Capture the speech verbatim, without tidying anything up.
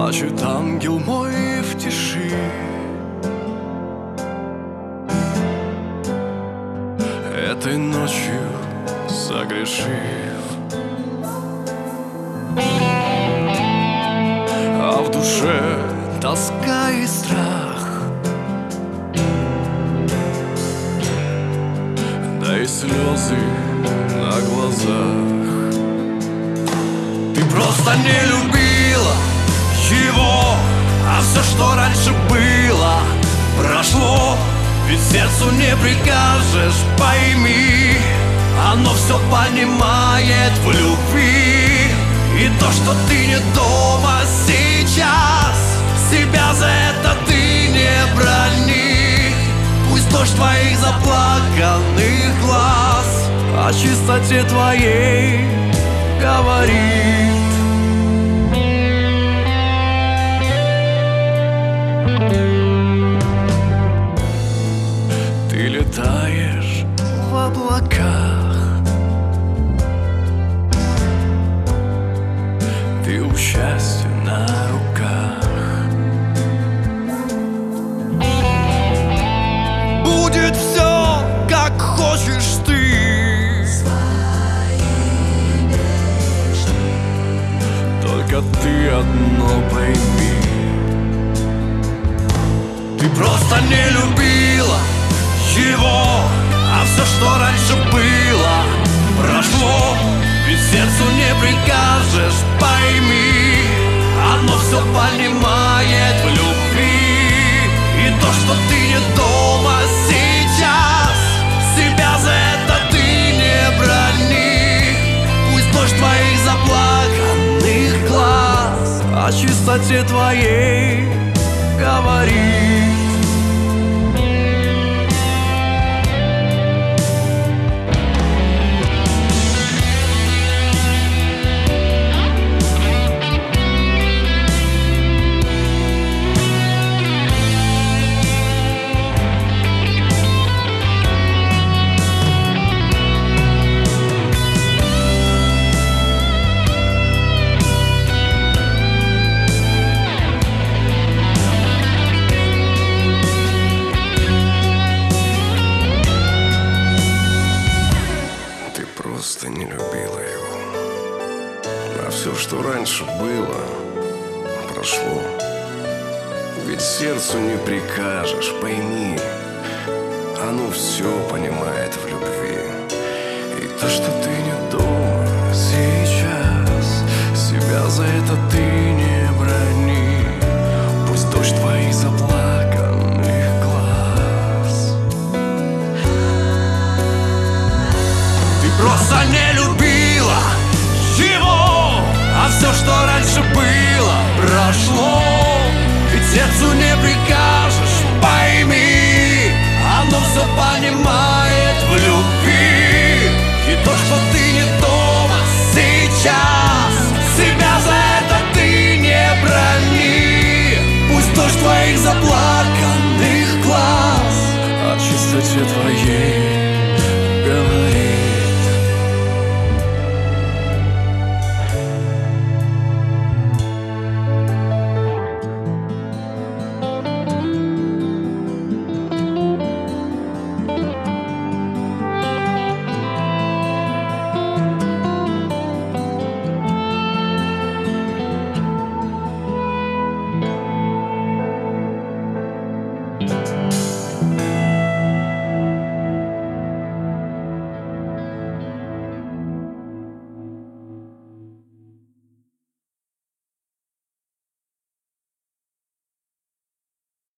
Плачет ангел мой в тиши. Этой ночью согрешив, а в душе тоска и страх, да и слезы на глазах. Ты просто не любила его, а все, что раньше было, прошло. Ведь сердцу не прикажешь, пойми, оно все понимает в любви. И то, что ты не дома сейчас, себя за это ты не брони. Пусть дождь твоих заплаканных глаз о чистоте твоей говорит. Ты летаешь в облаках, ты у счастья на руках. Будет все, как хочешь ты, только ты одно пойми: ты просто не любила его, а все, что раньше было, прошло. Ведь сердцу не прикажешь, пойми, оно все понимает в любви. И то, что ты не дома сейчас, себя за это ты не брони. Пусть дождь твоих заплаканных глаз о чистоте твоей говорит. Просто не любила его, а все, что раньше было, прошло. Ведь сердцу не прикажешь, пойми, оно все понимает в любви. И то, что ты не дома сейчас, себя за это ты не брони. Пусть дождь твоих заплаканных глаз. Просто не любила его, а все, что раньше было, прошло. Ведь сердцу не прикажешь, пойми, оно все понимает в любви. И то, что ты не дома сейчас, себя за это ты не брони. Пусть дождь твоих заплаканных глаз о чистоте твоей